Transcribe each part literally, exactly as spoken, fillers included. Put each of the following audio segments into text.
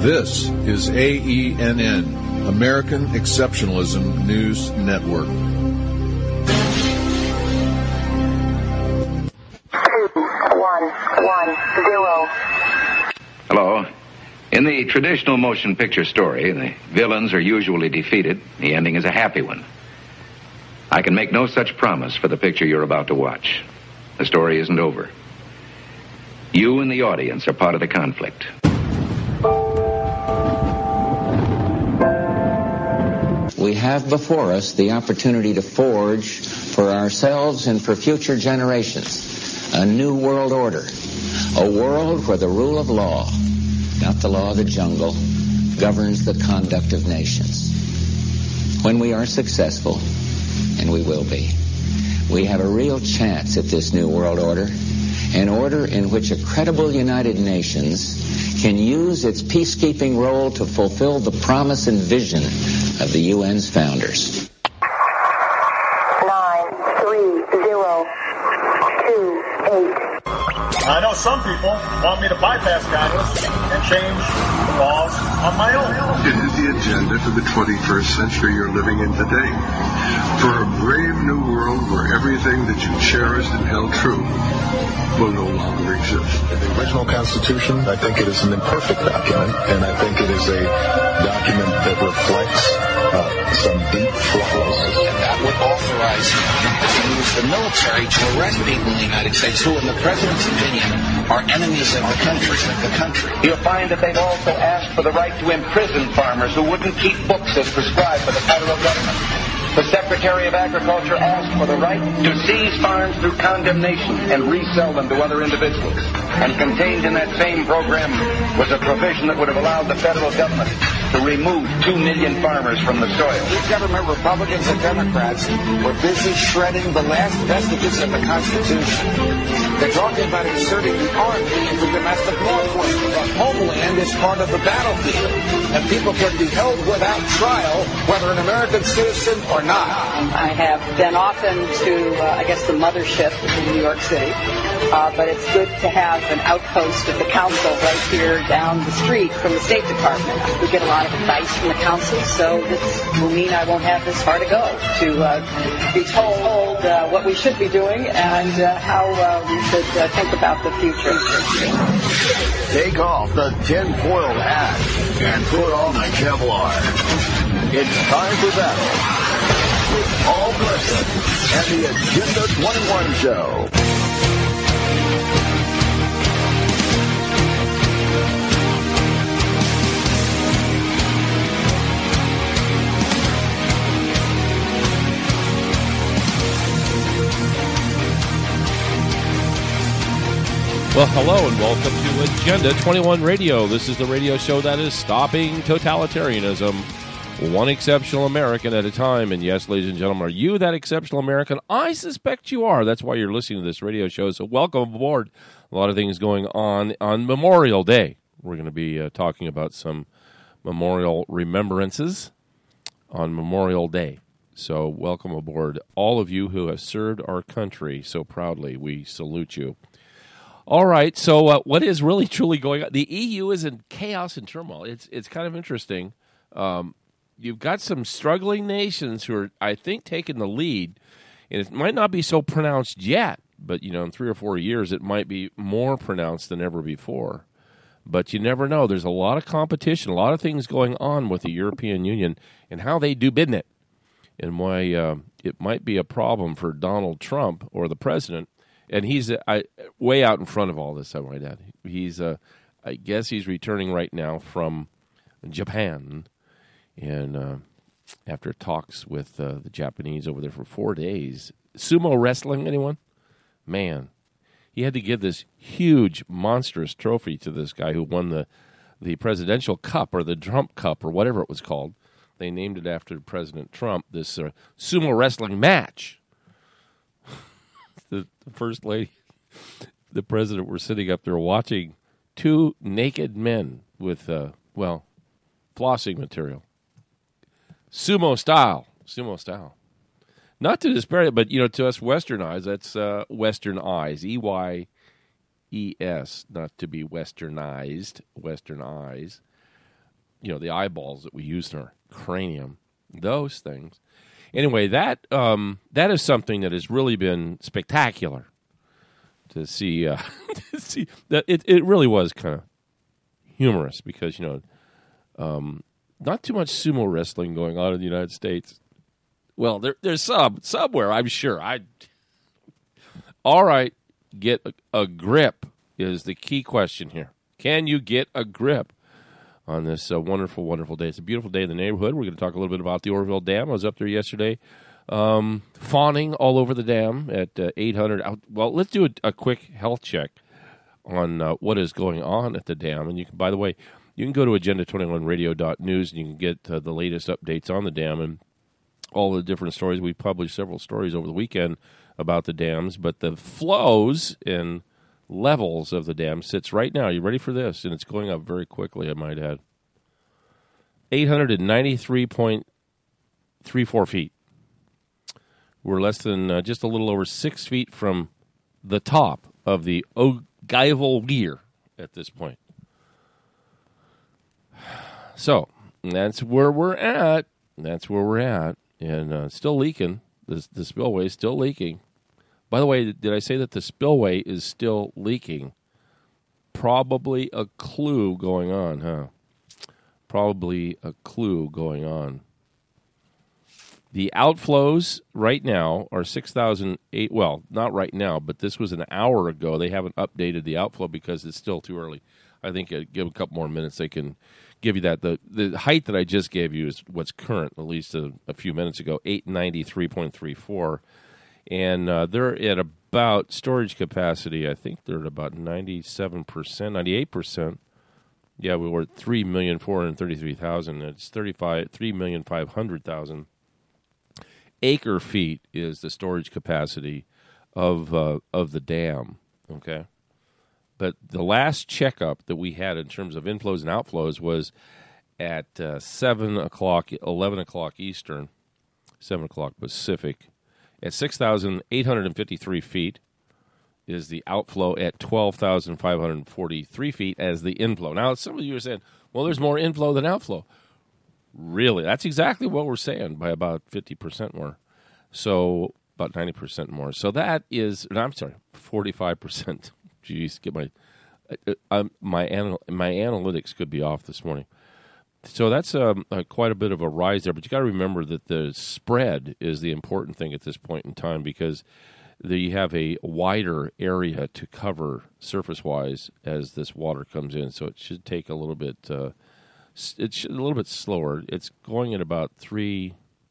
This is A E N N, American Exceptionalism News Network. Two, one, one, zero. Hello. In the traditional motion picture story, the villains are usually defeated. The ending is a happy one. I can make no such promise for the picture you're about to watch. The story isn't over. You and the audience are part of the conflict. We have before us the opportunity to forge for ourselves and for future generations a new world order, a world where the rule of law, not the law of the jungle, governs the conduct of nations. When we are successful, and we will be, we have a real chance at this new world order, an order in which a credible United Nations can use its peacekeeping role to fulfill the promise and vision of the U N's founders. Nine, three, zero, two, eight. I know some people want me to bypass Congress and change the laws on my own. It is the agenda for the twenty-first century you're living in today. For a brave new world where everything that you cherished and held true will no longer exist. The original Constitution, I think it is an imperfect document, and I think it is a document that reflects uh, some deep flaws. And that would authorize him to use the military to arrest people in the United States who, in the President's opinion, are enemies of the country. Of the country. You'll find that they've also asked for the right to imprison farmers who wouldn't keep books as prescribed by the federal government. The Secretary of Agriculture asked for the right to seize farms through condemnation and resell them to other individuals. And contained in that same program was a provision that would have allowed the federal government to remove two million farmers from the soil. These government Republicans and Democrats were busy shredding the last vestiges of the Constitution. They're talking about inserting the Army into domestic law enforcement. The homeland is part of the battlefield, and people can be held without trial, whether an American citizen or not. I have been often to, uh, I guess, the mothership in New York City, uh, but it's good to have an outpost of the council right here down the street from the State Department. We get a lot of advice from the council, so this will mean I won't have this far to go to uh, be told uh, what we should be doing and uh, how uh, we should uh, think about the future. Take off the tin-foil hat and put on the Kevlar. It's time for battle with Paul Preston and the Agenda twenty-one Show. Well, hello and welcome to Agenda twenty-one Radio. This is the radio show that is stopping totalitarianism, one exceptional American at a time. And yes, ladies and gentlemen, are you that exceptional American? I suspect you are. That's why you're listening to this radio show. So welcome aboard. A lot of things going on on Memorial Day. We're going to be uh, talking about some memorial remembrances on Memorial Day. So welcome aboard, all of you who have served our country so proudly. We salute you. All right, so uh, what is really truly going on? The E U is in chaos and turmoil. It's it's kind of interesting. Um, you've got some struggling nations who are, I think, taking the lead, and it might not be so pronounced yet, but you know, in three or four years, it might be more pronounced than ever before. But you never know. There's a lot of competition, a lot of things going on with the European Union and how they do business, and why uh, it might be a problem for Donald Trump or the president. And he's uh, I, way out in front of all this, I might add. He's, uh, I guess he's returning right now from Japan. And uh, after talks with uh, the Japanese over there for four days. Sumo wrestling, anyone? Man, he had to give this huge, monstrous trophy to this guy who won the, the presidential cup or the Trump Cup or whatever it was called. They named it after President Trump, this uh, sumo wrestling match. The, the first lady, the president, were sitting up there watching two naked men with, uh, well, flossing material. Sumo style. Sumo style. Not to disparage it, but, you know, to us Western eyes, that's uh, Western eyes. E Y E S, not to be westernized, Western eyes. you know, the eyeballs that we use in our cranium, those things. Anyway, that um, that is something that has really been spectacular to see. Uh, to see that it, it really was kind of humorous because, you know, um, not too much sumo wrestling going on in the United States. Well, there, there's some somewhere, I'm sure. I all right, get a, a grip is the key question here. Can you get a grip on this uh, wonderful, wonderful day? It's a beautiful day in the neighborhood. We're going to talk a little bit about the Oroville Dam. I was up there yesterday, um, fawning all over the dam at uh, eight hundred. Well, let's do a, a quick health check on uh, what is going on at the dam. And you can, by the way, you can go to agenda twenty-one radio dot news and you can get uh, the latest updates on the dam and all the different stories. We published several stories over the weekend about the dams, but the flows and levels of the dam sits right now. You ready for this? And it's going up very quickly, I might add. eight hundred ninety-three point three four feet. We're less than uh, just a little over six feet from the top of the Ogival Weir at this point. So that's where we're at. That's where we're at. And uh, still leaking. The, the spillway is still leaking. By the way, did I say that the spillway is still leaking? Probably a clue going on, huh? Probably a clue going on. The outflows right now are six thousand eight. Well, not right now, but this was an hour ago. They haven't updated the outflow because it's still too early. I think uh, give a couple more minutes, they can give you that. The the height that I just gave you is what's current, at least a, a few minutes ago, eight ninety-three point three four. And uh, they're at about storage capacity, I think they're at about ninety-seven percent, ninety-eight percent. Yeah, we were at three million four hundred thirty-three thousand. It's thirty-five, three million five hundred thousand. Acre feet is the storage capacity of uh, of the dam, okay? But the last checkup that we had in terms of inflows and outflows was at uh, seven o'clock, eleven o'clock Eastern, seven o'clock Pacific. At six thousand eight hundred fifty-three feet is the outflow at twelve thousand five hundred forty-three feet as the inflow. Now, some of you are saying, well, there's more inflow than outflow. Really? That's exactly what we're saying, by about fifty percent more. So about ninety percent more. So that is, no, I'm sorry, forty-five percent. Jeez, get my, uh, my, anal, my analytics could be off this morning. So that's um, uh, quite a bit of a rise there. But you got to remember that the spread is the important thing at this point in time because the, you have a wider area to cover surface-wise as this water comes in. So it should take a little bit. Uh, it's a little bit slower. It's going at about three.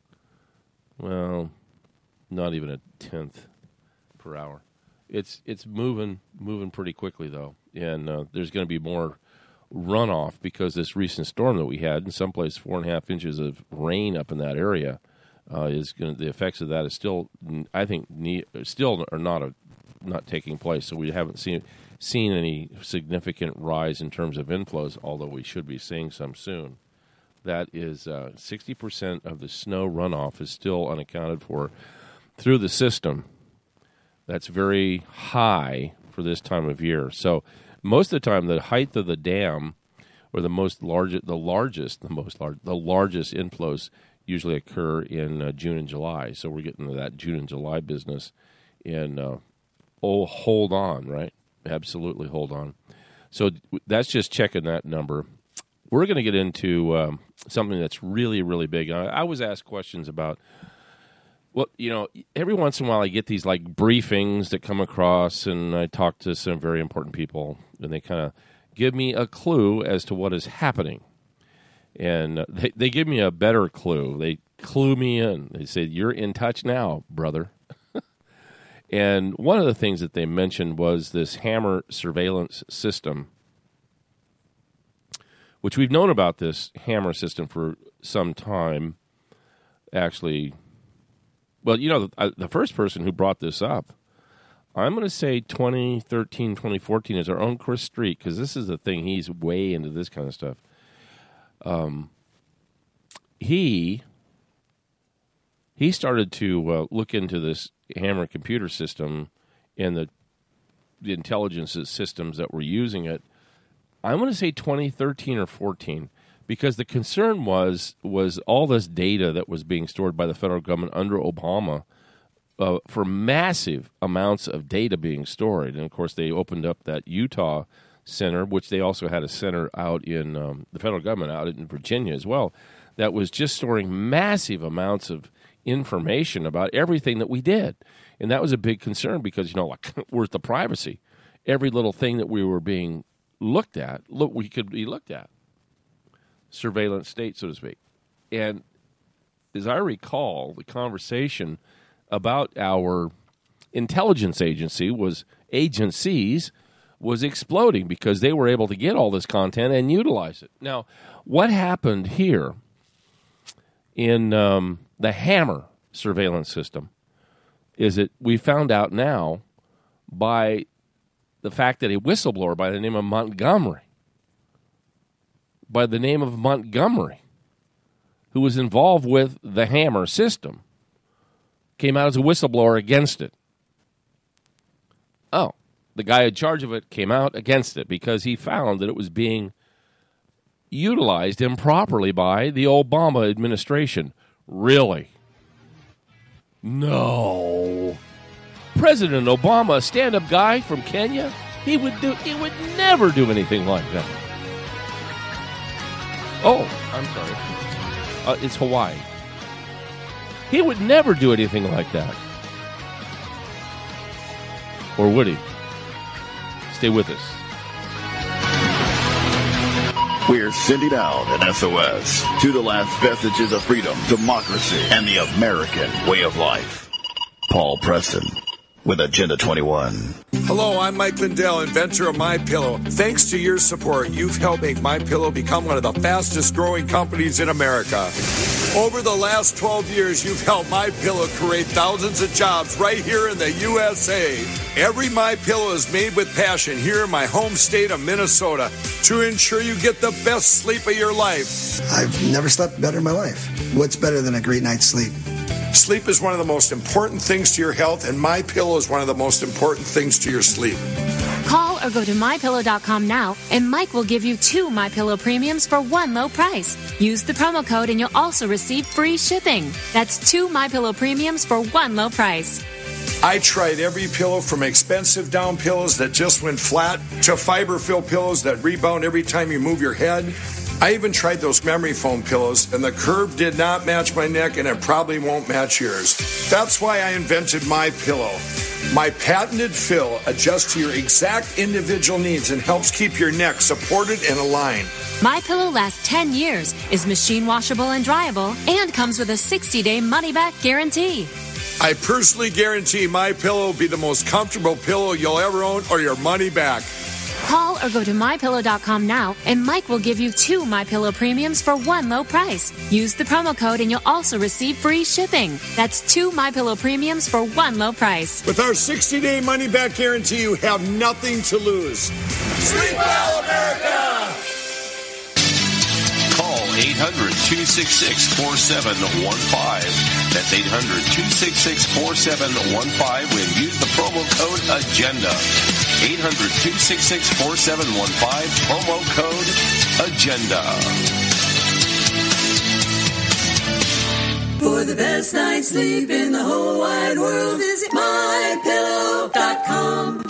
Well, not even a tenth per hour. It's it's moving moving pretty quickly though, and uh, there's going to be more runoff because this recent storm that we had, in some place four and a half inches of rain up in that area, uh, is going. The effects of that is still, I think, ne- still are not a, not taking place. So we haven't seen seen any significant rise in terms of inflows, although we should be seeing some soon. That is uh, sixty percent of the snow runoff is still unaccounted for through the system. That's very high for this time of year. So most of the time, the height of the dam, or the most largest, the largest, the most large, the largest inflows usually occur in uh, June and July. So we're getting to that June and July business, and uh, oh, hold on, right? Absolutely, hold on. So that's just checking that number. We're going to get into um, something that's really, really big. I, I was asked questions about. Well, you know, every once in a while I get these, like, briefings that come across, and I talk to some very important people, and they kind of give me a clue as to what is happening. And they, they give me a better clue. They clue me in. They say, you're in touch now, brother. And one of the things that they mentioned was this Hammer surveillance system, which we've known about this Hammer system for some time, actually. Well, you know, the, the first person who brought this up, I'm going to say twenty thirteen, twenty fourteen is our own Chris Street, because this is the thing. He's way into this kind of stuff. Um, he he started to uh, look into this Hammer computer system and the the intelligence systems that were using it. I'm going to say twenty thirteen or fourteen, because the concern was was all this data that was being stored by the federal government under Obama uh, for massive amounts of data being stored. And, of course, they opened up that Utah center, which they also had a center out in um, the federal government out in Virginia as well, that was just storing massive amounts of information about everything that we did. And that was a big concern because, you know, like, where's the privacy? Every little thing that we were being looked at, look, we could be looked at. Surveillance state, so to speak. And as I recall, the conversation about our intelligence agency was agencies was exploding because they were able to get all this content and utilize it. Now, what happened here in um, the Hammer surveillance system is that we found out now by the fact that a whistleblower by the name of Montgomery, by the name of Montgomery, who was involved with the Hammer system, came out as a whistleblower against it. Oh, the guy in charge of it came out against it because he found that it was being utilized improperly by the Obama administration. Really? No. President Obama, a stand-up guy from Kenya, he would do he would never do anything like that. Oh, I'm sorry. Uh, it's Hawaii. He would never do anything like that. Or would he? Stay with us. We're sending out an S O S to the last vestiges of freedom, democracy, and the American way of life. Paul Preston with Agenda twenty-one. Hello, I'm Mike Lindell, inventor of MyPillow. Thanks to your support, you've helped make MyPillow become one of the fastest growing companies in America. Over the last twelve years, you've helped MyPillow create thousands of jobs right here in the U S A. Every MyPillow is made with passion here in my home state of Minnesota to ensure you get the best sleep of your life. I've never slept better in my life. What's better than a great night's sleep? Sleep is one of the most important things to your health, and MyPillow is one of the most important things to your sleep. Call or go to my pillow dot com now, and Mike will give you two MyPillow premiums for one low price. Use the promo code, and you'll also receive free shipping. That's two MyPillow premiums for one low price. I tried every pillow from expensive down pillows that just went flat to fiber-filled pillows that rebound every time you move your head. I even tried those memory foam pillows, and the curve did not match my neck, and it probably won't match yours. That's why I invented MyPillow. My patented fill adjusts to your exact individual needs and helps keep your neck supported and aligned. MyPillow lasts ten years, is machine washable and dryable, and comes with a sixty-day money-back guarantee. I personally guarantee MyPillow will be the most comfortable pillow you'll ever own, or your money back. Call or go to my pillow dot com now, and Mike will give you two MyPillow premiums for one low price. Use the promo code, and you'll also receive free shipping. That's two MyPillow premiums for one low price. With our sixty-day money-back guarantee, you have nothing to lose. Sleep well, America! Call eight hundred, two six six, four seven one five. That's eight hundred, two six six, four seven one five and use the promo code AGENDA. eight hundred, two six six, four seven one five, promo code AGENDA. For the best night's sleep in the whole wide world, visit my pillow dot com.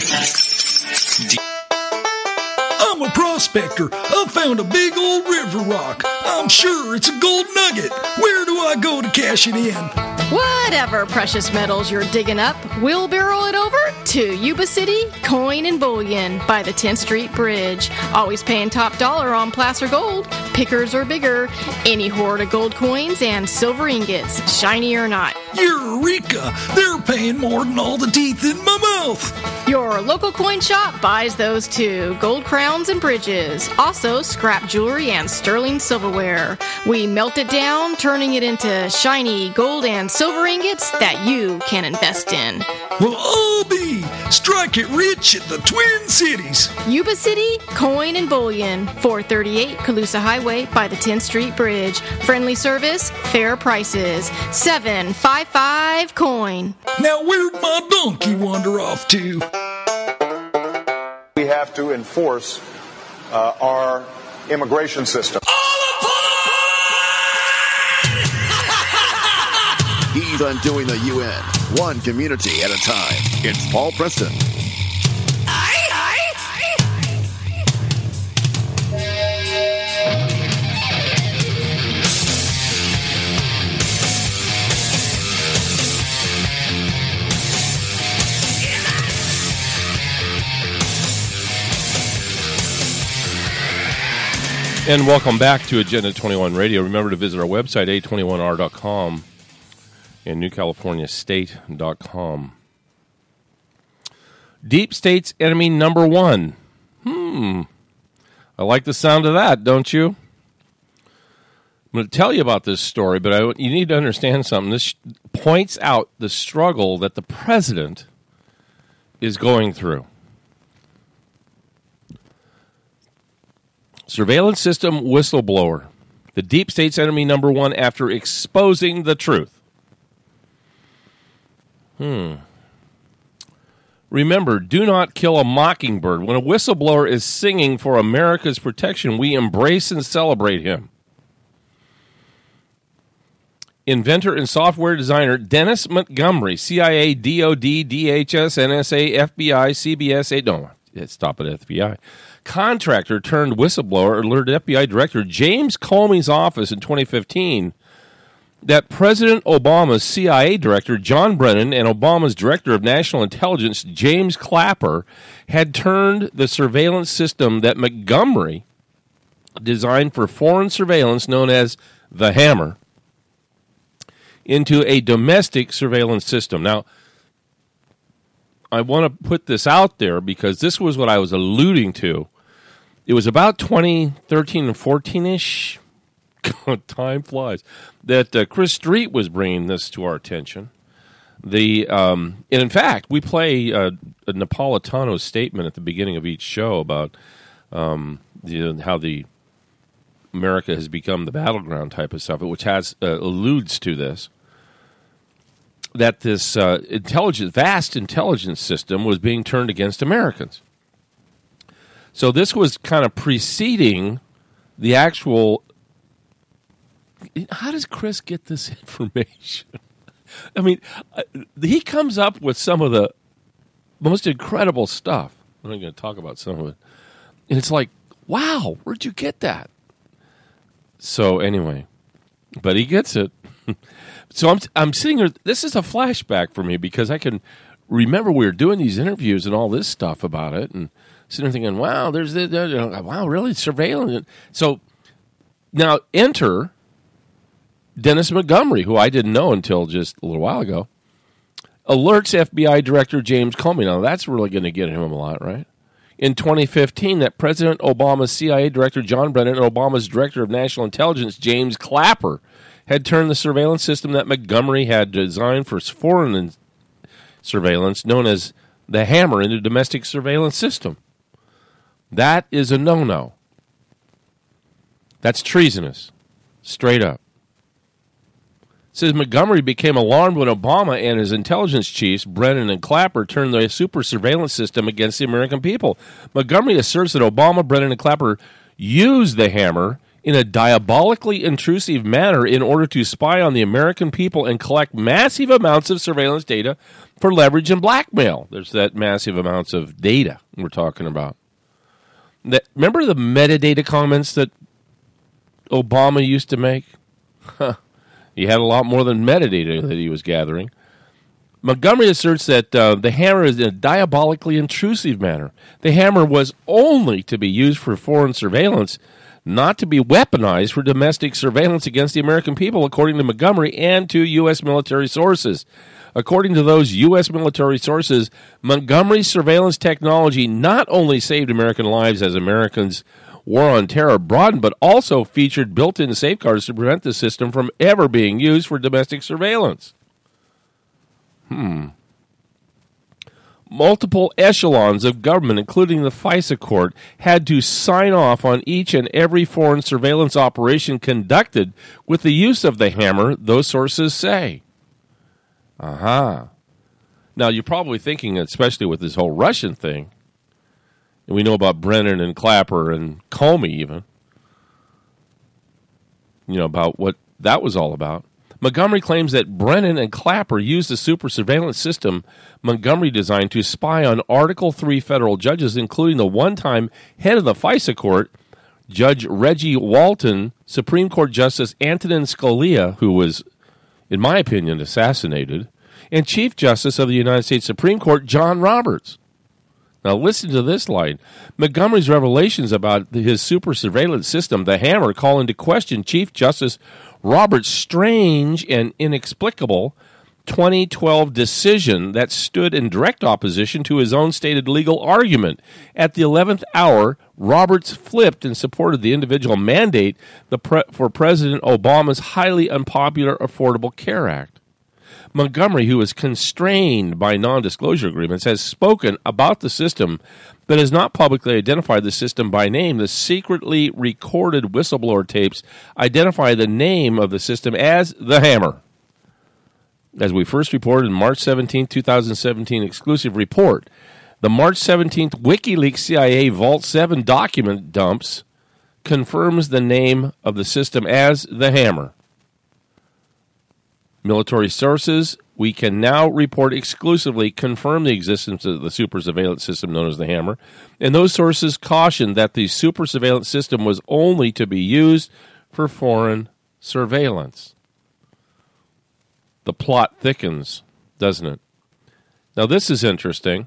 I'm a prospector. I found a big old river rock. I'm sure it's a gold nugget. Where do I go to cash it in? Whatever precious metals you're digging up, we'll barrel it over to Yuba City Coin and Bullion by the tenth Street Bridge. Always paying top dollar on placer gold. Pickers or bigger. Any hoard of gold coins and silver ingots, shiny or not. Eureka! They're paying more than all the teeth in my mouth. Your local coin shop buys those too. Gold crowns and bridges. Also scrap jewelry and sterling silverware. We melt it down, turning it into shiny gold and silver ingots that you can invest in. Well, I'll be strike it rich at the Twin Cities. Yuba City Coin and Bullion, four thirty-eight Colusa Highway by the tenth Street Bridge. Friendly service, fair prices. seven five five coin. Now where'd my donkey wander off to? We have to enforce uh, our immigration system. All aboard! He's undoing the U N, one community at a time. It's Paul Preston. And welcome back to Agenda twenty-one Radio. Remember to visit our website, A twenty-one R dot com and New California State dot com. Deep State's enemy number one. Hmm. I like the sound of that, don't you? I'm going to tell you about this story, but I, you need to understand something. This points out the struggle that the president is going through. Surveillance system whistleblower. The deep state's enemy number one after exposing the truth. Hmm. Remember, do not kill a mockingbird. When a whistleblower is singing for America's protection, we embrace and celebrate him. Inventor and software designer Dennis Montgomery, C I A, D O D, D H S, N S A, F B I, C B S, no, stop at F B I. Contractor turned whistleblower alerted F B I Director James Comey's office in twenty fifteen that President Obama's C I A Director John Brennan and Obama's Director of National Intelligence James Clapper had turned the surveillance system that Montgomery designed for foreign surveillance, known as the Hammer, into a domestic surveillance system. Now, I want to put this out there because this was what I was alluding to. It was about twenty thirteen and fourteen-ish, time flies, that uh, Chris Street was bringing this to our attention. The um, and in fact, we play uh, a Napolitano's statement at the beginning of each show about um, the, how the America has become the battleground type of stuff, which has uh, alludes to this. That this uh, intelligence, vast intelligence system was being turned against Americans. So this was kind of preceding the actual. How does Chris get this information? I mean, he comes up with some of the most incredible stuff. I'm not going to talk about some of it. And it's like, wow, where'd you get that? So anyway, but he gets it. So I'm I'm sitting here. This is a flashback for me because I can remember we were doing these interviews and all this stuff about it, and sitting there thinking, "Wow, there's the, the wow, really surveillance." So now enter Dennis Montgomery, who I didn't know until just a little while ago, alerts F B I Director James Comey. Now that's really going to get him a lot, right? In twenty fifteen, that President Obama's C I A Director John Brennan and Obama's Director of National Intelligence James Clapper had turned the surveillance system that Montgomery had designed for foreign surveillance, known as the Hammer, into a domestic surveillance system. That is a no-no. That's treasonous, straight up. It says Montgomery became alarmed when Obama and his intelligence chiefs, Brennan and Clapper, turned the super surveillance system against the American people. Montgomery asserts that Obama, Brennan, and Clapper used the Hammer in a diabolically intrusive manner in order to spy on the American people and collect massive amounts of surveillance data for leverage and blackmail. There's that massive amounts of data we're talking about. That, remember the metadata comments that Obama used to make? Huh. He had a lot more than metadata that he was gathering. Montgomery asserts that uh, the Hammer is in a diabolically intrusive manner. The Hammer was only to be used for foreign surveillance, not to be weaponized for domestic surveillance against the American people, according to Montgomery and to U S military sources. According to those U S military sources, Montgomery's surveillance technology not only saved American lives as Americans' war on terror broadened, but also featured built-in safeguards to prevent the system from ever being used for domestic surveillance. Hmm. Multiple echelons of government, including the FISA court, had to sign off on each and every foreign surveillance operation conducted with the use of the Hammer, those sources say. Aha. Now, you're probably thinking, especially with this whole Russian thing, and we know about Brennan and Clapper and Comey even, you know, about what that was all about. Montgomery claims that Brennan and Clapper used the super surveillance system Montgomery designed to spy on Article three federal judges, including the one-time head of the FISA court, Judge Reggie Walton, Supreme Court Justice Antonin Scalia, who was, in my opinion, assassinated, and Chief Justice of the United States Supreme Court, John Roberts. Now listen to this line. Montgomery's revelations about his super surveillance system, the Hammer, call into question Chief Justice Roberts' strange and inexplicable twenty twelve decision that stood in direct opposition to his own stated legal argument. At the eleventh hour, Roberts flipped and supported the individual mandate the pre- for President Obama's highly unpopular Affordable Care Act. Montgomery, who is constrained by non-disclosure agreements, has spoken about the system but has not publicly identified the system by name. The secretly recorded whistleblower tapes identify the name of the system as the Hammer. As we first reported in March seventeenth, twenty seventeen exclusive report, the March seventeenth WikiLeaks C I A Vault seven document dumps confirms the name of the system as the Hammer. Military sources, we can now report exclusively confirm the existence of the super surveillance system known as the Hammer, and those sources cautioned that the super surveillance system was only to be used for foreign surveillance. The plot thickens, doesn't it? Now, this is interesting.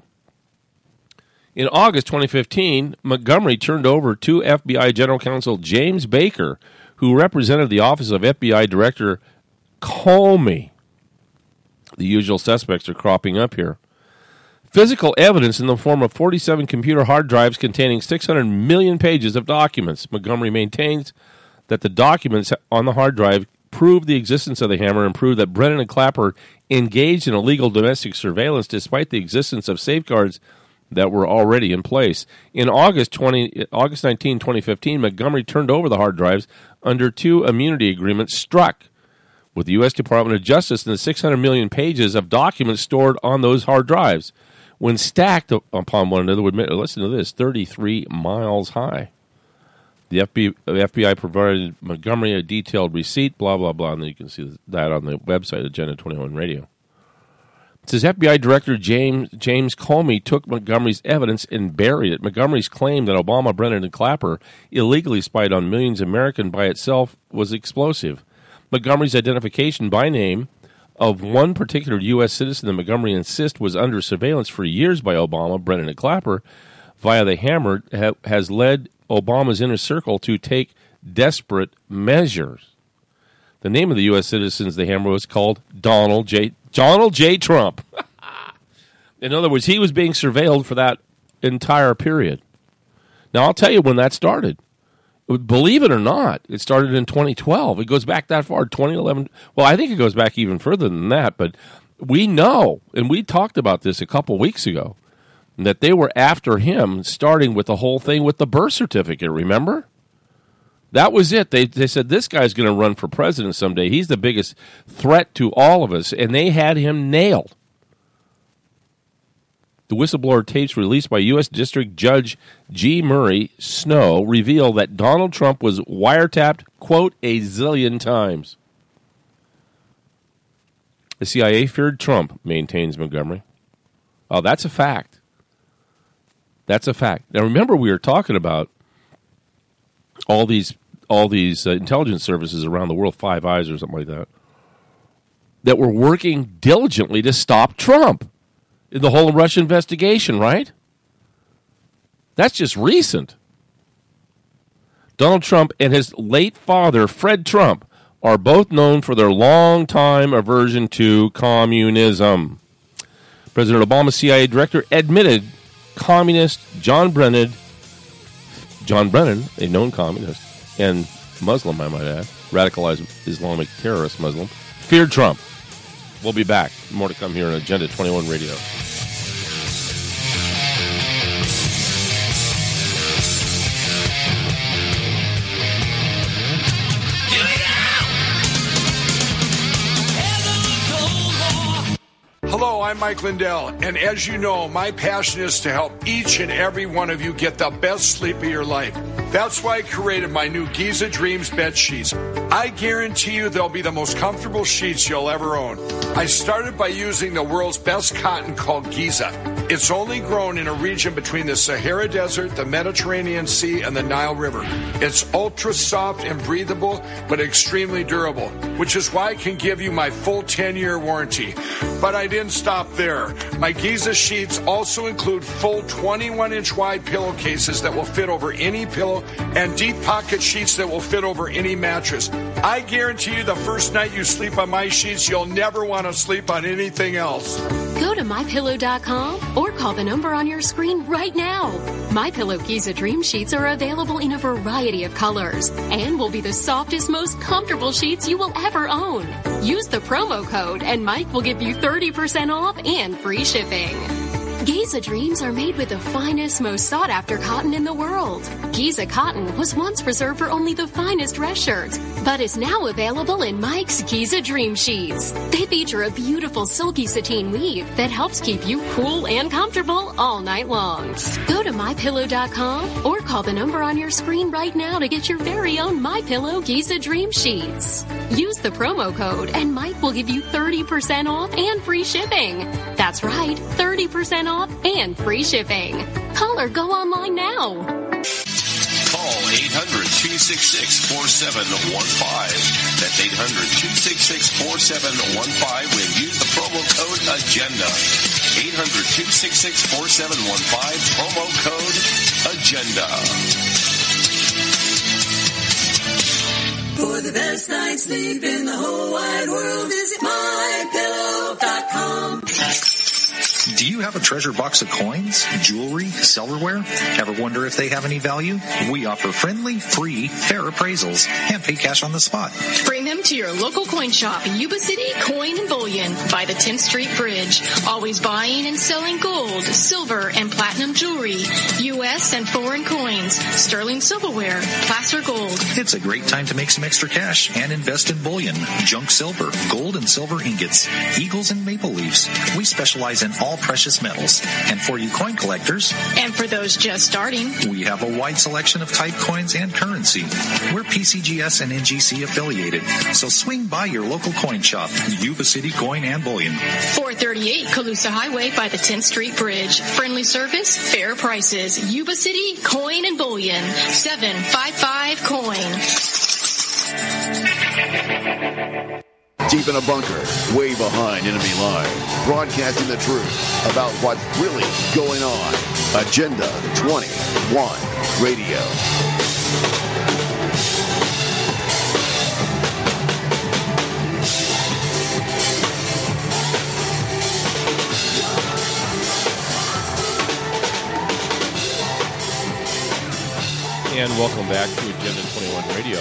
In August twenty fifteen, Montgomery turned over to F B I General Counsel James Baker, who represented the Office of F B I Director Comey. The usual suspects are cropping up here. Physical evidence in the form of forty-seven computer hard drives containing six hundred million pages of documents. Montgomery maintains that the documents on the hard drive prove the existence of the Hammer and prove that Brennan and Clapper engaged in illegal domestic surveillance despite the existence of safeguards that were already in place. In August nineteenth, twenty fifteen, Montgomery turned over the hard drives under two immunity agreements struck with the U S Department of Justice and the six hundred million pages of documents stored on those hard drives. When stacked upon one another, would listen to this, thirty-three miles high. The F B I, the F B I provided Montgomery a detailed receipt, blah, blah, blah, and then you can see that on the website, Agenda twenty-one Radio. It says F B I Director James James Comey took Montgomery's evidence and buried it. Montgomery's claim that Obama, Brennan, and Clapper illegally spied on millions of Americans by itself was explosive. Montgomery's identification by name of one particular U S citizen that Montgomery insists was under surveillance for years by Obama, Brennan, and Clapper via the Hammer ha- has led Obama's inner circle to take desperate measures. The name of the U S citizens the Hammer was called Donald J. Donald J. Trump. In other words, he was being surveilled for that entire period. Now, I'll tell you when that started. Believe it or not, it started in twenty twelve. It goes back that far, twenty eleven. Well, I think it goes back even further than that, but we know, and we talked about this a couple weeks ago, that they were after him, starting with the whole thing with the birth certificate, remember? That was it. They they said, this guy's going to run for president someday. He's the biggest threat to all of us, and they had him nailed. The whistleblower tapes released by U S District Judge G. Murray Snow reveal that Donald Trump was wiretapped, quote, a zillion times. The C I A feared Trump, maintains Montgomery. Oh, that's a fact. That's a fact. Now, remember, we were talking about all these all these uh, intelligence services around the world, Five Eyes or something like that, that were working diligently to stop Trump in the whole Russia investigation, right? That's just recent. Donald Trump and his late father, Fred Trump, are both known for their long-time aversion to communism. President Obama's C I A director admitted communist John Brennan, John Brennan, a known communist and Muslim, I might add, radicalized Islamic terrorist Muslim, feared Trump. We'll be back. More to come here on Agenda twenty-one Radio. Hello, I'm Mike Lindell, and as you know, my passion is to help each and every one of you get the best sleep of your life. That's why I created my new Giza Dreams bed sheets. I guarantee you they'll be the most comfortable sheets you'll ever own. I started by using the world's best cotton called Giza. It's only grown in a region between the Sahara Desert, the Mediterranean Sea, and the Nile River. It's ultra soft and breathable, but extremely durable, which is why I can give you my full ten-year warranty. But I didn't stop there. My Giza sheets also include full twenty-one inch wide pillowcases that will fit over any pillow and deep pocket sheets that will fit over any mattress. I guarantee you the first night you sleep on my sheets, you'll never want to sleep on anything else. Go to my pillow dot com or call the number on your screen right now. MyPillow Giza Dream Sheets are available in a variety of colors and will be the softest, most comfortable sheets you will ever own. Use the promo code and Mike will give you thirty percent off and free shipping. Giza Dreams are made with the finest, most sought-after cotton in the world. Giza cotton was once reserved for only the finest dress shirts, but is now available in Mike's Giza Dream Sheets. They feature a beautiful silky sateen weave that helps keep you cool and comfortable all night long. Go to my pillow dot com or call the number on your screen right now to get your very own MyPillow Giza Dream Sheets. Use the promo code and Mike will give you thirty percent off and free shipping. That's right, thirty percent off and free shipping. Call or go online now. Call eight hundred, two six six, four seven one five. That's eight hundred, two six six, four seven one five when use the promo code AGENDA. eight hundred, two six six, four seven one five, promo code AGENDA. For the best night's sleep in the whole wide world, visit my pillow dot com. Do you have a treasure box of coins, jewelry, silverware? Ever wonder if they have any value? We offer friendly, free, fair appraisals and pay cash on the spot. Bring them to your local coin shop, Yuba City Coin and Bullion by the tenth Street Bridge. Always buying and selling gold, silver, and platinum jewelry, U S and foreign coins, sterling silverware, placer gold. It's a great time to make some extra cash and invest in bullion, junk silver, gold and silver ingots, eagles and maple leaves. We specialize in all precious metals. And for you coin collectors, and for those just starting, we have a wide selection of type coins and currency. We're P C G S and N G C affiliated, so swing by your local coin shop, Yuba City Coin and Bullion. four thirty-eight Calusa Highway by the tenth Street Bridge. Friendly service, fair prices. Yuba City Coin and Bullion. seven five five coin. Deep in a bunker, way behind enemy lines, broadcasting the truth about what's really going on. Agenda twenty-one Radio. And welcome back to Agenda twenty-one Radio.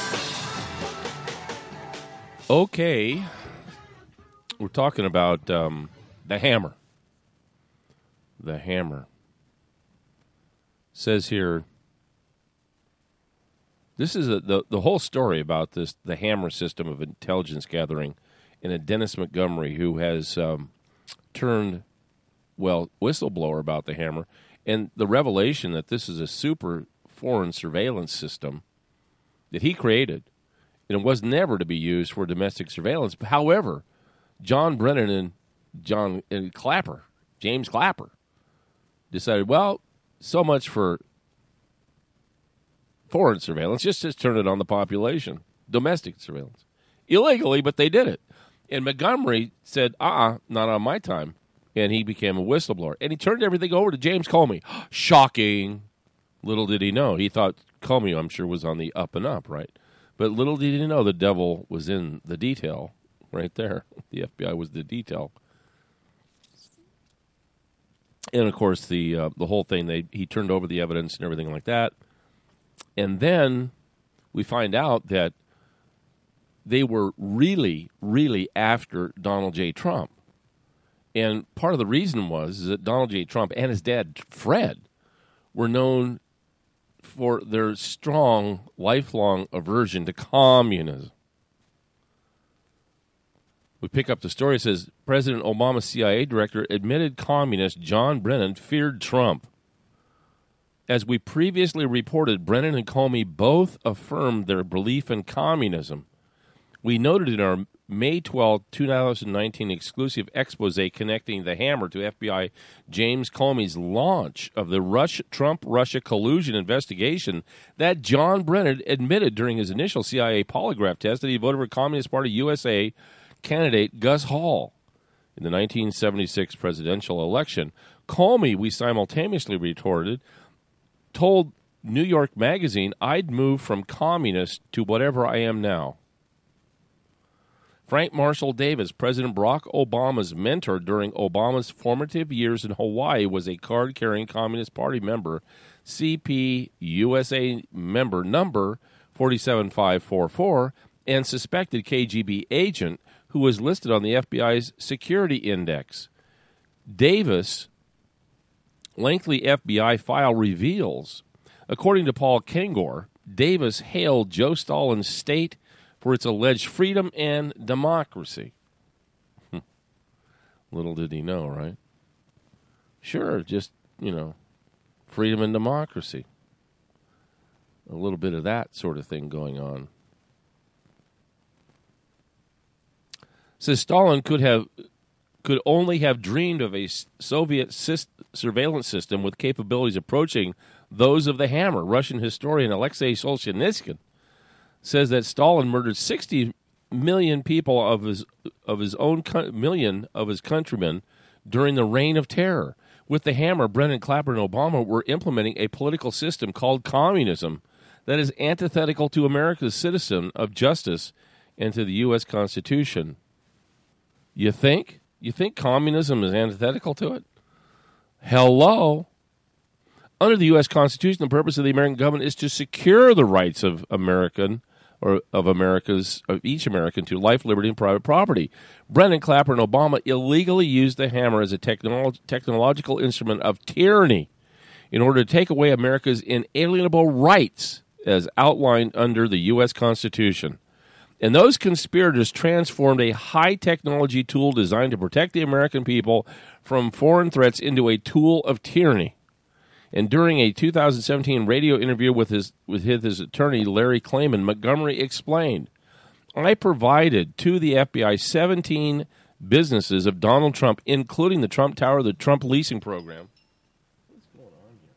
Okay, we're talking about um, the hammer. The hammer. Says here, this is a, the the whole story about this the hammer system of intelligence gathering, and a Dennis Montgomery who has um, turned well whistleblower about the hammer, and the revelation that this is a super foreign surveillance system that he created. And it was never to be used for domestic surveillance. However, John Brennan and John and Clapper, James Clapper, decided, well, so much for foreign surveillance. Just, just turn it on the population. Domestic surveillance. Illegally, but they did it. And Montgomery said, uh-uh, not on my time. And he became a whistleblower. And he turned everything over to James Comey. Shocking. Little did he know. He thought Comey, I'm sure, was on the up and up, right? But little did he know the devil was in the detail right there. The F B I was the detail. And, of course, the uh, the whole thing, they he turned over the evidence and everything like that. And then we find out that they were really, really after Donald J. Trump. And part of the reason was is that Donald J. Trump and his dad, Fred, were known for their strong, lifelong aversion to communism. We pick up the story. It says President Obama's C I A director admitted communist John Brennan feared Trump. As we previously reported, Brennan and Comey both affirmed their belief in communism. We noted in our May twelfth, twenty nineteen exclusive expose connecting the hammer to F B I James Comey's launch of the Rush, Trump-Russia collusion investigation that John Brennan admitted during his initial C I A polygraph test that he voted for Communist Party U S A candidate Gus Hall in the nineteen seventy-six presidential election. Comey, we simultaneously retorted, told New York Magazine I'd move from communist to whatever I am now. Frank Marshall Davis, President Barack Obama's mentor during Obama's formative years in Hawaii, was a card-carrying Communist Party member, C P U S A member number four seven five four four, and suspected K G B agent who was listed on the F B I's security index. Davis' lengthy F B I file reveals, according to Paul Kengor, Davis hailed Joe Stalin's state for its alleged freedom and democracy. Little did he know, right? Sure, just, you know, freedom and democracy. A little bit of that sort of thing going on. Says Stalin could have could only have dreamed of a Soviet syst- surveillance system with capabilities approaching those of the Hammer. Russian historian Alexei Solzhenitsyn says that Stalin murdered sixty million people of his of his own co- million of his countrymen during the Reign of Terror. With the Hammer, Brennan, Clapper, and Obama were implementing a political system called communism that is antithetical to America's citizen of justice and to the U S Constitution. You think? You think communism is antithetical to it? Hello. Under the U S Constitution, the purpose of the American government is to secure the rights of American or of America's of each American to life, liberty, and private property. Brennan, Clapper, and Obama illegally used the hammer as a technolo- technological instrument of tyranny in order to take away America's inalienable rights as outlined under the U S Constitution. And those conspirators transformed a high-technology tool designed to protect the American people from foreign threats into a tool of tyranny. And during a two thousand seventeen radio interview with his with his, his attorney, Larry Klayman, Montgomery explained, I provided to the F B I seventeen businesses of Donald Trump, including the Trump Tower, the Trump leasing program. What's going on here?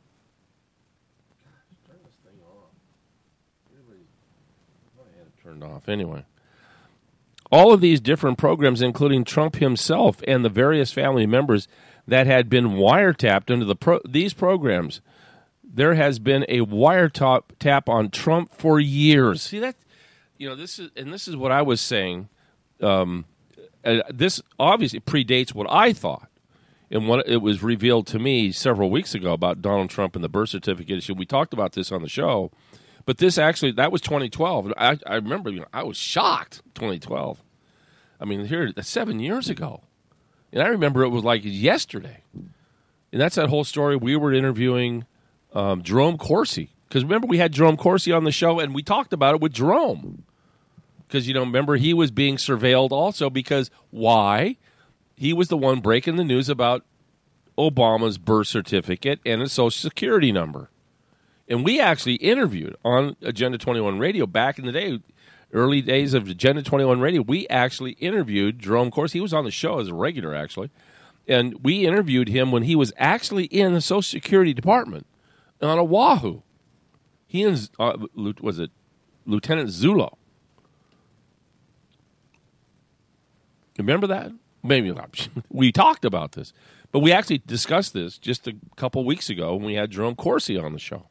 Gosh, turn this thing off. Everybody, I had it turned off anyway. All of these different programs, including Trump himself and the various family members that had been wiretapped under the pro- these programs, there has been a wiretap tap on Trump for years. See that, you know, this is and this is what I was saying. Um, uh, this obviously predates what I thought, and what it was revealed to me several weeks ago about Donald Trump and the birth certificate issue. We talked about this on the show, but this actually that was twenty twelve. I, I remember, you know, I was shocked. twenty twelve. I mean, here that's seven years ago. And I remember it was like yesterday. And that's that whole story. We were interviewing um, Jerome Corsi. Because remember, we had Jerome Corsi on the show, and we talked about it with Jerome. Because, you know, remember, he was being surveilled also because why? He was the one breaking the news about Obama's birth certificate and his Social Security number. And we actually interviewed on Agenda twenty-one Radio back in the day, early days of Agenda twenty-one Radio, we actually interviewed Jerome Corsi. He was on the show as a regular, actually. And we interviewed him when he was actually in the Social Security Department on Oahu. He and, uh, was it Lieutenant Zulo? Remember that? Maybe not. We talked about this. But we actually discussed this just a couple weeks ago when we had Jerome Corsi on the show.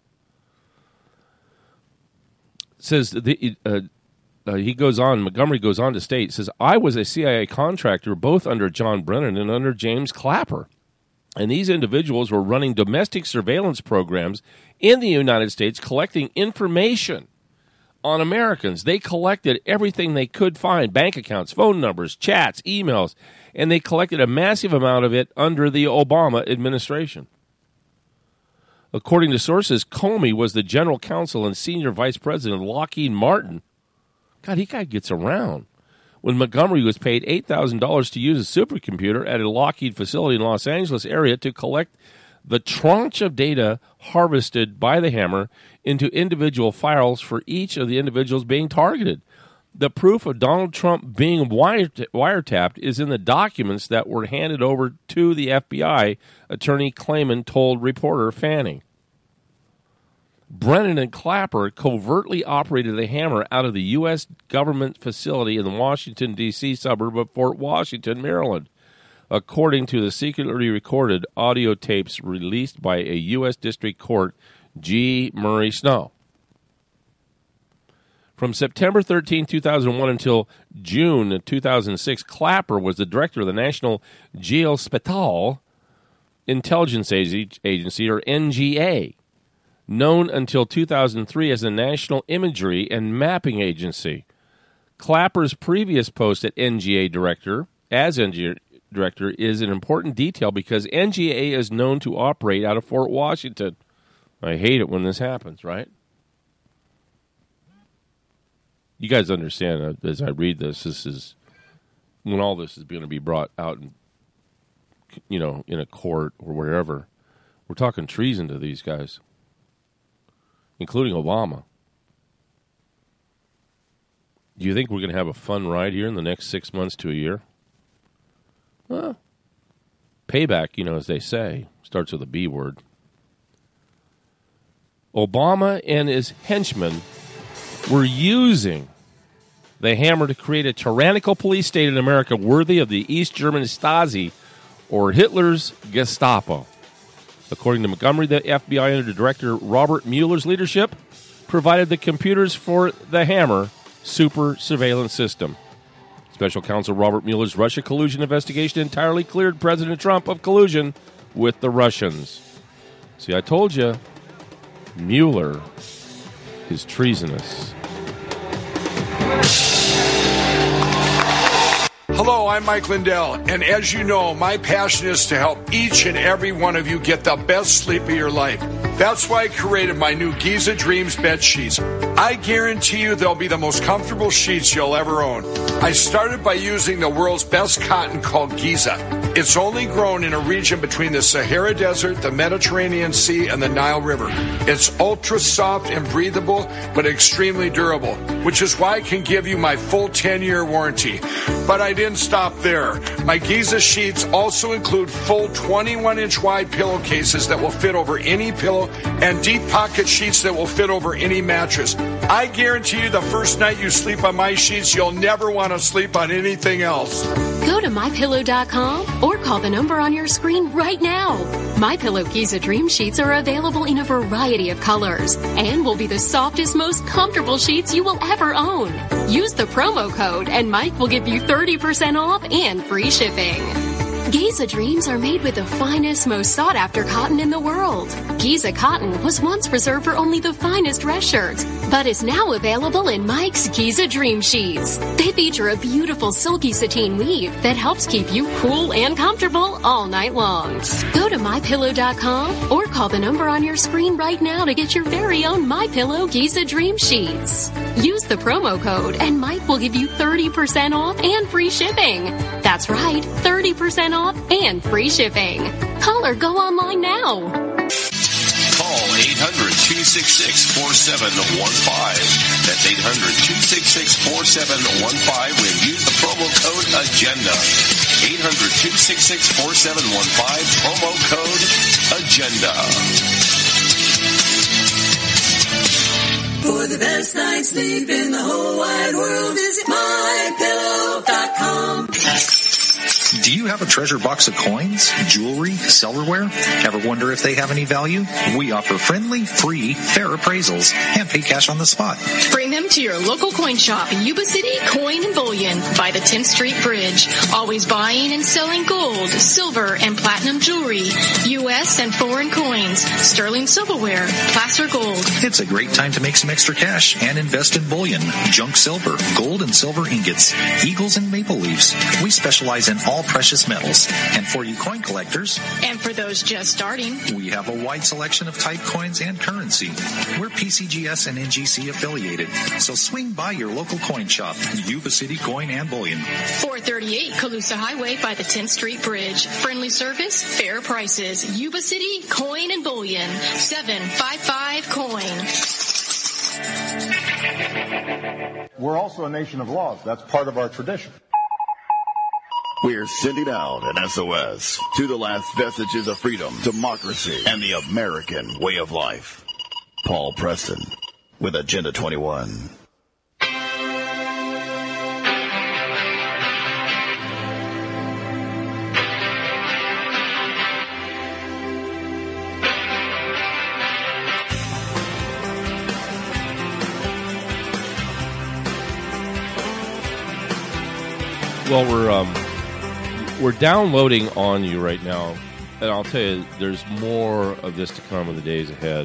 It says the... Uh, Uh, he goes on, Montgomery goes on to state, says, I was a C I A contractor both under John Brennan and under James Clapper. And these individuals were running domestic surveillance programs in the United States collecting information on Americans. They collected everything they could find, bank accounts, phone numbers, chats, emails, and they collected a massive amount of it under the Obama administration. According to sources, Comey was the general counsel and senior vice president of Lockheed Martin. God, he guy gets around. when Montgomery was paid eight thousand dollars to use a supercomputer at a Lockheed facility in Los Angeles area to collect the tranche of data harvested by the hammer into individual files for each of the individuals being targeted. The proof of Donald Trump being wiretapped is in the documents that were handed over to the F B I, Attorney Klayman told reporter Fanning. Brennan and Clapper covertly operated the hammer out of the U S government facility in the Washington, D C suburb of Fort Washington, Maryland, according to the secretly recorded audio tapes released by a U S District Court, G. Murray Snow. From September thirteenth, two thousand one until June two thousand six, Clapper was the director of the National Geospatial Intelligence Agency, or N G A, known until two thousand three as the National Imagery and Mapping Agency. Clapper's previous post at N G A director, as N G A director, is an important detail because N G A is known to operate out of Fort Washington. I hate it when this happens, right? You guys understand, uh, as I read this, this is when all this is going to be brought out, in, you know, in a court or wherever. We're talking treason to these guys, including Obama. Do you think we're going to have a fun ride here in the next six months to a year? Well, payback, you know, as they say, starts with a B word. Obama and his henchmen were using the hammer to create a tyrannical police state in America worthy of the East German Stasi or Hitler's Gestapo. According to Montgomery, the F B I under Director Robert Mueller's leadership provided the computers for the hammer super surveillance system. Special counsel Robert Mueller's Russia collusion investigation entirely cleared President Trump of collusion with the Russians. See, I told you, Mueller is treasonous. Hello, I'm Mike Lindell, and as you know, my passion is to help each and every one of you get the best sleep of your life. That's why I created my new Giza Dreams bed sheets. I guarantee you they'll be the most comfortable sheets you'll ever own. I started by using the world's best cotton called Giza. It's only grown in a region between the Sahara Desert, the Mediterranean Sea, and the Nile River. It's ultra soft and breathable, but extremely durable, which is why I can give you my full ten-year warranty. But I didn't stop there. My Giza sheets also include full twenty-one inch wide pillowcases that will fit over any pillow and deep pocket sheets that will fit over any mattress. I guarantee you the first night you sleep on my sheets, you'll never want to sleep on anything else. Go to my pillow dot com or call the number on your screen right now. MyPillow Giza Dream Sheets are available in a variety of colors and will be the softest, most comfortable sheets you will ever own. Use the promo code and Mike will give you thirty percent off and free shipping. Giza Dreams are made with the finest, most sought-after cotton in the world. Giza cotton was once reserved for only the finest dress shirts, but is now available in Mike's Giza Dream Sheets. They feature a beautiful silky sateen weave that helps keep you cool and comfortable all night long. Go to my pillow dot com or call the number on your screen right now to get your very own MyPillow Giza Dream Sheets. Use the promo code and Mike will give you thirty percent off and free shipping. That's right, thirty percent off and free shipping. Call or go online now. Call eight hundred, two six six, four seven one five. That's eight hundred, two six six, four seven one five when use the promo code AGENDA. eight hundred, two six six, four seven one five, promo code AGENDA. For the best night's sleep in the whole wide world, visit my pillow dot com. Do you have a treasure box of coins, jewelry, silverware? Ever wonder if they have any value? We offer friendly, free, fair appraisals and pay cash on the spot. Bring them to your local coin shop, Yuba City Coin and Bullion by the tenth Street Bridge. Always buying and selling gold, silver, and platinum jewelry, U S and foreign coins, sterling silverware, placer gold. It's a great time to make some extra cash and invest in bullion, junk silver, gold and silver ingots, eagles and maple leaves. We specialize in all precious metals. And for you coin collectors, And for those just starting, we have a wide selection of type coins and currency. We're P C G S and N G C affiliated, so swing by your local coin shop, Yuba City Coin and Bullion. four thirty-eight Calusa Highway by the tenth Street Bridge. Friendly service, fair prices. Yuba City Coin and Bullion. seven five five coin. We're also a nation of laws. That's part of our tradition. We're sending out an S O S to the last vestiges of freedom, democracy, and the American way of life. Paul Preston with Agenda twenty-one. Well, we're um, we're downloading on you right now, and I'll tell you, there's more of this to come in the days ahead.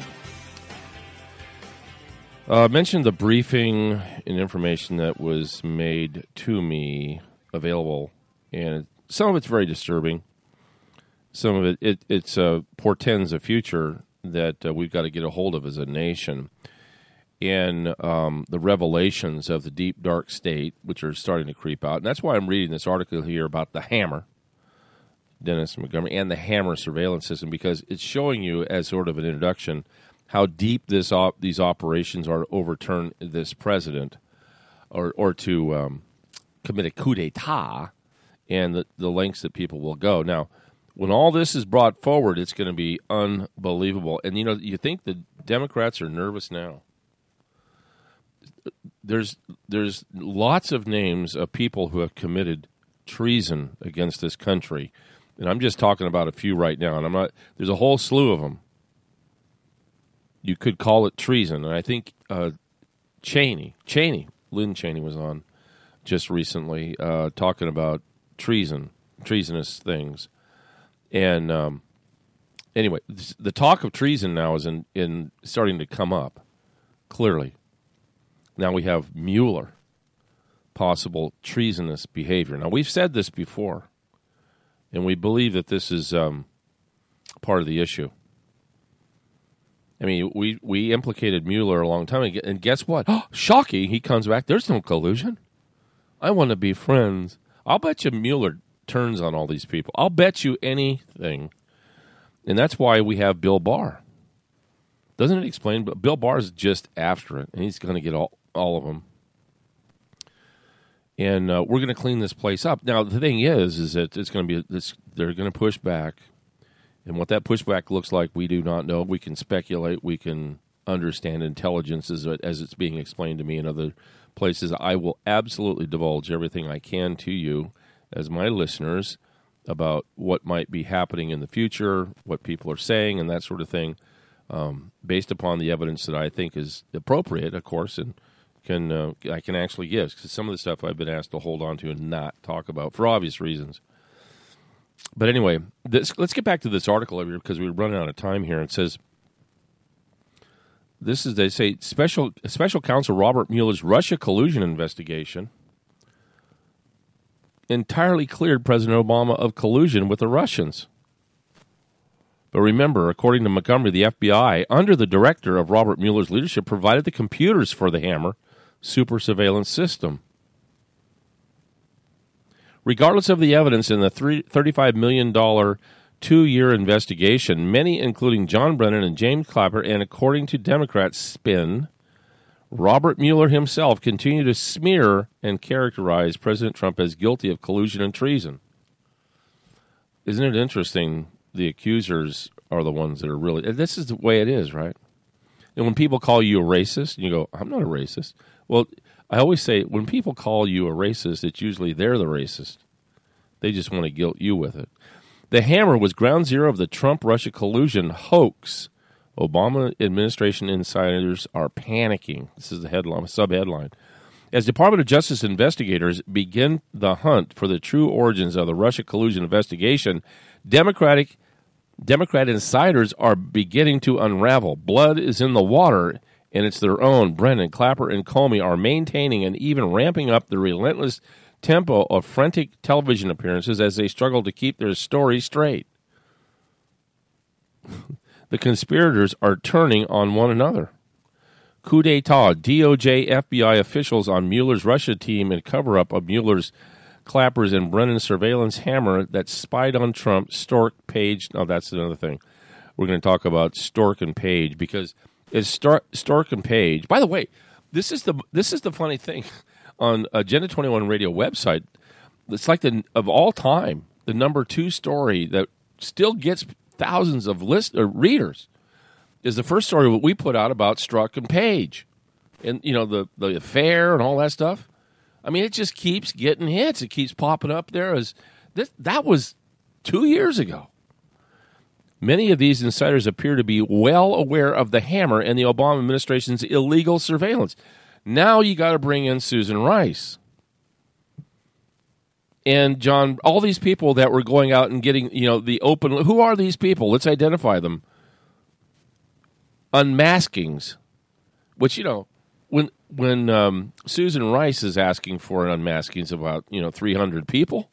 Uh, I mentioned the briefing and information that was made to me available, and some of it's very disturbing. Some of it, it it's uh, portends a future that uh, we've got to get a hold of as a nation. In um, the revelations of the deep, dark state, which are starting to creep out. And that's why I'm reading this article here about the Hammer, Dennis Montgomery, and the Hammer surveillance system, because it's showing you, as sort of an introduction, how deep this op- these operations are to overturn this president or, or to um, commit a coup d'etat, and the, the lengths that people will go. Now, when all this is brought forward, it's going to be unbelievable. And, you know, you think the Democrats are nervous now. There's there's lots of names of people who have committed treason against this country, and I'm just talking about a few right now. And I'm not. There's a whole slew of them. You could call it treason, and I think uh, Cheney, Cheney, Lynn Cheney was on just recently uh, talking about treason, treasonous things, and um, anyway, the talk of treason now is in, in starting to come up clearly. Now we have Mueller, possible treasonous behavior. Now, we've said this before, and we believe that this is um, part of the issue. I mean, we, we implicated Mueller a long time ago, and guess what? Oh, shocking, he comes back. There's no collusion. I want to be friends. I'll bet you Mueller turns on all these people. I'll bet you anything. And that's why we have Bill Barr. Doesn't it explain? But Bill Barr's just after it, and he's going to get all, all of them. And uh, we're going to clean this place up. Now, the thing is, is that it's going to be this. They're going to push back, and what that pushback looks like, we do not know. We can speculate. We can understand intelligence as, as it's being explained to me in other places. I will absolutely divulge everything I can to you as my listeners about what might be happening in the future, what people are saying, and that sort of thing. Um, based upon the evidence that I think is appropriate, of course, and can uh, I can actually give, because some of the stuff I've been asked to hold on to and not talk about for obvious reasons. But anyway, this, let's get back to this article over here, because we're running out of time here. It says, this is, they say, special special counsel Robert Mueller's Russia collusion investigation entirely cleared President Obama of collusion with the Russians. But remember, according to Montgomery, the F B I, under the director of Robert Mueller's leadership, provided the computers for the Hammer super surveillance system. Regardless of the evidence in the thirty-five million dollars two-year investigation, many, including John Brennan and James Clapper, and according to Democrats' spin, Robert Mueller himself continued to smear and characterize President Trump as guilty of collusion and treason. Isn't it interesting? The accusers are the ones that are really... This is the way it is, right? And when people call you a racist, you go, I'm not a racist. Well, I always say, when people call you a racist, it's usually they're the racist. They just want to guilt you with it. The Hammer was ground zero of the Trump-Russia collusion hoax. Obama administration insiders are panicking. This is the headline, a sub-headline. As Department of Justice investigators begin the hunt for the true origins of the Russia collusion investigation, Democratic Democrat insiders are beginning to unravel. Blood is in the water, and it's their own. Brennan, Clapper, and Comey are maintaining and even ramping up the relentless tempo of frantic television appearances as they struggle to keep their story straight. The conspirators are turning on one another. Coup d'etat, D O J, F B I officials on Mueller's Russia team and cover-up of Mueller's clappers and Brennan surveillance hammer that spied on Trump, Stork, Page. Oh, that's another thing. We're going to talk about Stork and Page because it's Stork, Stork and Page. By the way, this is the this is the funny thing on Agenda twenty-one Radio website. It's like the of all time the number two story that still gets thousands of list or readers is the first story that we put out about Strzok and Page, and you know the the affair and all that stuff. I mean, it just keeps getting hits. It keeps popping up there as this. That was two years ago. Many of these insiders appear to be well aware of the hammer and the Obama administration's illegal surveillance. Now you got to bring in Susan Rice. And, John, all these people that were going out and getting, you know, the open... Who are these people? Let's identify them. Unmaskings. Which, you know, when when um, Susan Rice is asking for an unmaskings about, you know, three hundred people,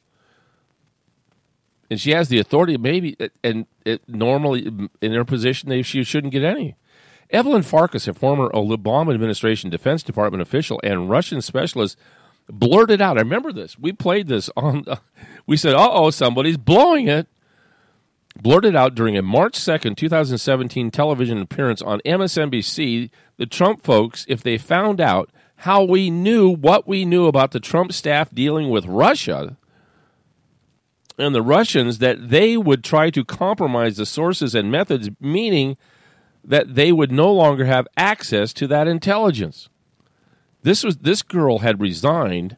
and she has the authority, maybe, and it normally, in their position, they, she shouldn't get any. Evelyn Farkas, a former Obama administration Defense Department official and Russian specialist, blurted out. I remember this. We played this on. Uh, we said, "Uh-oh, somebody's blowing it." Blurted out during a March second, twenty seventeen television appearance on M S N B C, the Trump folks, if they found out how we knew what we knew about the Trump staff dealing with Russia and the Russians, that they would try to compromise the sources and methods, meaning that they would no longer have access to that intelligence. This was this girl had resigned,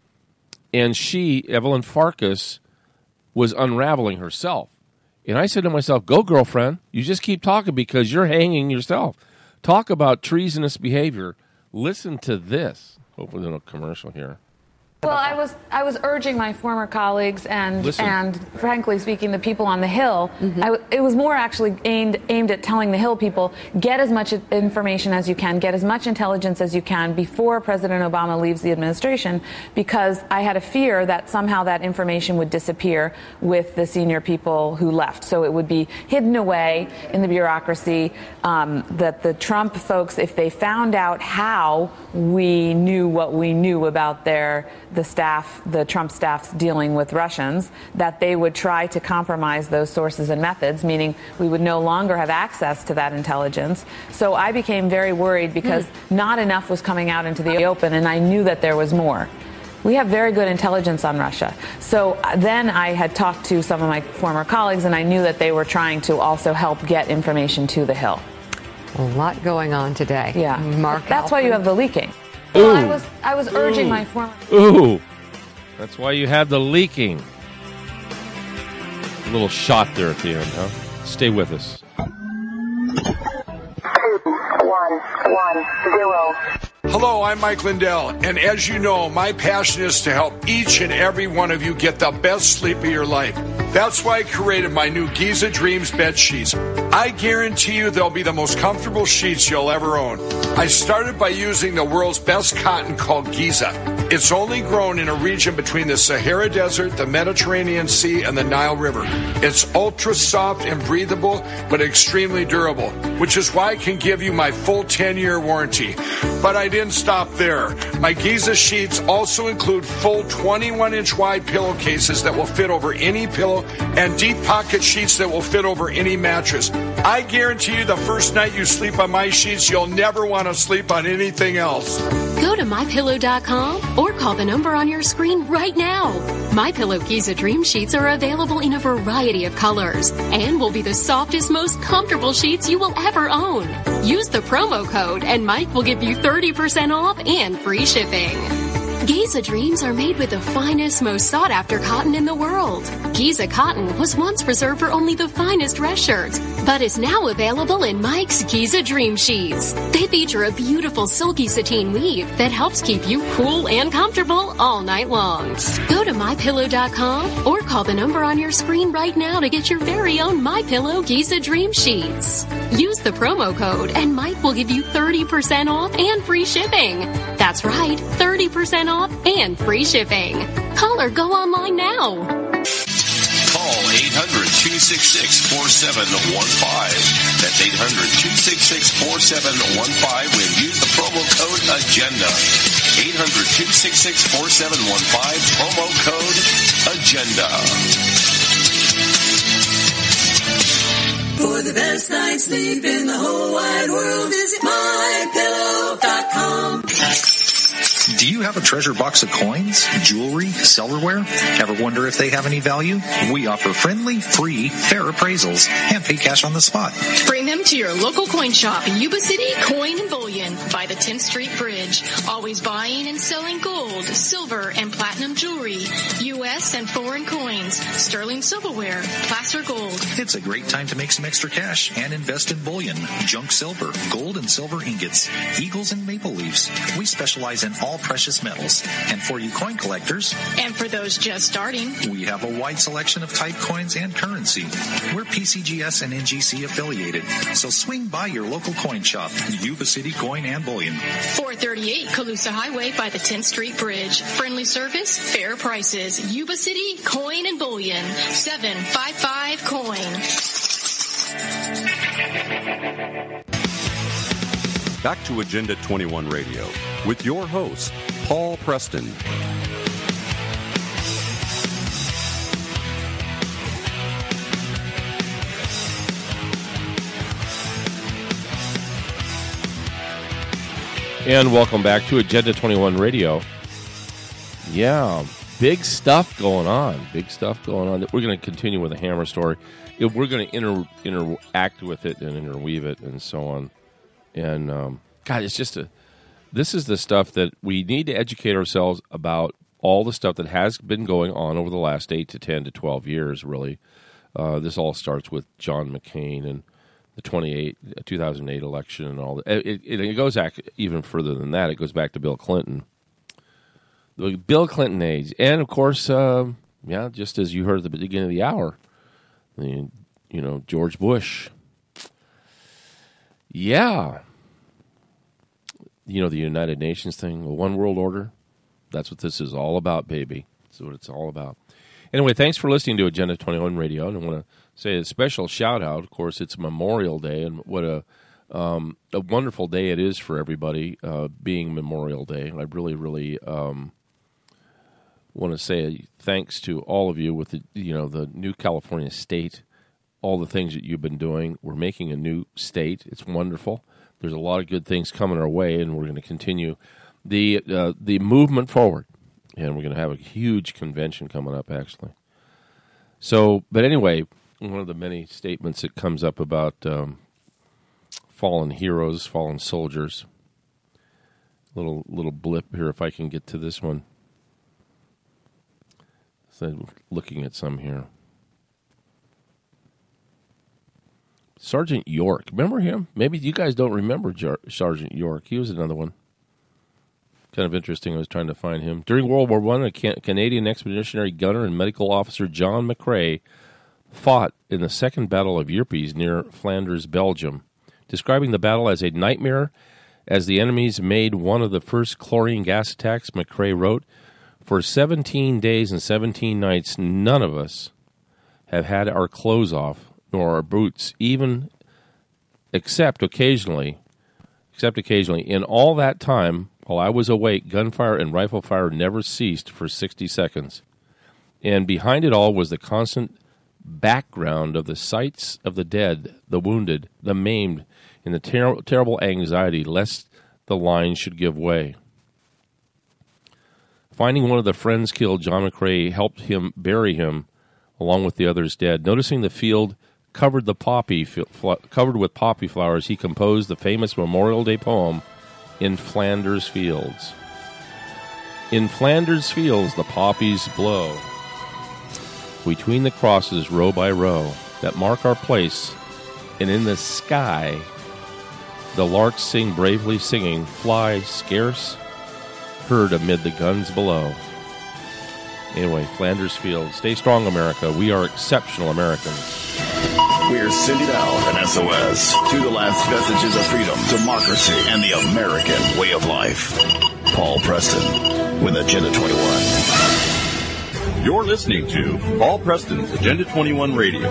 and she, Evelyn Farkas, was unraveling herself. And I said to myself, go, girlfriend. You just keep talking because you're hanging yourself. Talk about treasonous behavior. Listen to this. Hopefully there's no commercial here. Well, I was I was urging my former colleagues and Listen. and frankly speaking, the people on the Hill. Mm-hmm. I, it was more actually aimed aimed at telling the Hill people, get as much information as you can, get as much intelligence as you can before President Obama leaves the administration, because I had a fear that somehow that information would disappear with the senior people who left. So it would be hidden away in the bureaucracy. Um, that the Trump folks, if they found out how we knew what we knew about their the staff, the Trump staff's dealing with Russians, that they would try to compromise those sources and methods, meaning we would no longer have access to that intelligence. So I became very worried because mm. not enough was coming out into the open, and I knew that there was more. We have very good intelligence on Russia. So then I had talked to some of my former colleagues, and I knew that they were trying to also help get information to the Hill. A lot going on today. Yeah. Mark That's Alford. why you have the leaking. Ooh. Well, I was I was urging Ooh. my former. Ooh, that's why you have the leaking. A little shot there at the end, huh? Stay with us. Two, one, one, zero. Hello, I'm Mike Lindell, and as you know, my passion is to help each and every one of you get the best sleep of your life. That's why I created my new Giza Dreams bed sheets. I guarantee you they'll be the most comfortable sheets you'll ever own. I started by using the world's best cotton called Giza. It's only grown in a region between the Sahara Desert, the Mediterranean Sea, and the Nile River. It's ultra soft and breathable, but extremely durable, which is why I can give you my full ten-year warranty. But I didn't stop there. My Giza sheets also include full twenty-one inch wide pillowcases that will fit over any pillow and deep pocket sheets that will fit over any mattress. I guarantee you the first night you sleep on my sheets, you'll never want to sleep on anything else. Go to my pillow dot com or call the number on your screen right now. MyPillow Giza Dream Sheets are available in a variety of colors and will be the softest, most comfortable sheets you will ever own. Use the promo code and Mike will give you thirty percent off and free shipping. Giza Dreams are made with the finest, most sought-after cotton in the world. Giza cotton was once reserved for only the finest dress shirts, but is now available in Mike's Giza Dream Sheets. They feature a beautiful silky sateen weave that helps keep you cool and comfortable all night long. Go to my pillow dot com or call the number on your screen right now to get your very own MyPillow Giza Dream Sheets. Use the promo code and Mike will give you thirty percent off and free shipping. That's right, thirty percent off and free shipping. Call or go online now. Call eight hundred, two six six, four seven one five. That's eight hundred, two six six, four seven one five when use the promo code AGENDA. eight hundred, two six six, four seven one five, promo code AGENDA. For the best night's sleep in the whole wide world, visit my pillow dot com. Do you have a treasure box of coins, jewelry, silverware? Ever wonder if they have any value? We offer friendly, free, fair appraisals and pay cash on the spot. Bring them to your local coin shop, Yuba City Coin and Bullion by the tenth Street Bridge. Always buying and selling gold, silver, and platinum jewelry, U S and foreign coins, sterling silverware, placer gold. It's a great time to make some extra cash and invest in bullion, junk silver, gold and silver ingots, eagles and maple leafs. We specialize in all precious metals. And for you coin collectors, and for those just starting, we have a wide selection of type coins and currency. We're P C G S and N G C affiliated, so swing by your local coin shop, Yuba City Coin and Bullion. four thirty-eight Calusa Highway by the tenth Street Bridge. Friendly service, fair prices. Yuba City Coin and Bullion. seven five five coin. Back to Agenda twenty-one Radio with your host, Paul Preston. And welcome back to Agenda twenty-one Radio. Yeah, big stuff going on. Big stuff going on. We're going to continue with the Hammer story. We're going to inter, interact with it and interweave it and so on. And, um, God, it's just a... This is the stuff that we need to educate ourselves about, all the stuff that has been going on over the last eight to ten to twelve years, really. Uh, this all starts with John McCain and the twenty-eight, two thousand eight election and all that. It, it, it goes back even further than that. It goes back to Bill Clinton. The Bill Clinton age. And, of course, uh, yeah, just as you heard at the beginning of the hour, the, you know, George Bush. Yeah. You know, the United Nations thing, the one world order. That's what this is all about, baby. That's what it's all about. Anyway, thanks for listening to Agenda twenty-one Radio. And I want to say a special shout-out. Of course, it's Memorial Day, and what a um, a wonderful day it is for everybody, uh, being Memorial Day. I really, really um, want to say thanks to all of you with the, you know, the new California state, all the things that you've been doing. We're making a new state. It's wonderful. There's a lot of good things coming our way, and we're going to continue the uh, the movement forward. And we're going to have a huge convention coming up, actually. So, but anyway, one of the many statements that comes up about um, fallen heroes, fallen soldiers. Little little blip here, if I can get to this one. So, looking at some here. Sergeant York. Remember him? Maybe you guys don't remember Jar- Sergeant York. He was another one. Kind of interesting. I was trying to find him. During World War One, a Can- Canadian expeditionary gunner and medical officer John McCrae fought in the Second Battle of Ypres near Flanders, Belgium. Describing the battle as a nightmare as the enemies made one of the first chlorine gas attacks, McCrae wrote, "For seventeen days and seventeen nights, none of us have had our clothes off, nor our boots, even except occasionally, except occasionally. In all that time, while I was awake, gunfire and rifle fire never ceased for sixty seconds. And behind it all was the constant background of the sights of the dead, the wounded, the maimed, and the ter- terrible anxiety lest the line should give way. Finding one of the friends killed, John McCrae helped him bury him along with the others dead. Noticing the field covered the poppy fl- covered with poppy flowers, he composed the famous Memorial Day poem, In Flanders Fields. In Flanders Fields the poppies blow, between the crosses row by row, that mark our place And in the sky, the larks sing bravely singing, fly scarce, heard amid the guns below. Anyway, Flanders Field. Stay strong, America. We are exceptional Americans. We're sending out an S O S to the last vestiges of freedom, democracy, and the American way of life. Paul Preston with Agenda twenty-one. You're listening to Paul Preston's Agenda twenty-one Radio.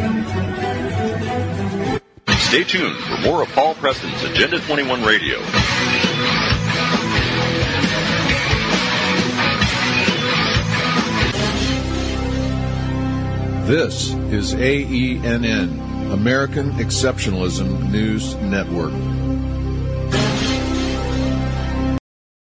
Stay tuned for more of Paul Preston's Agenda twenty-one Radio. This is A E N N, American Exceptionalism News Network.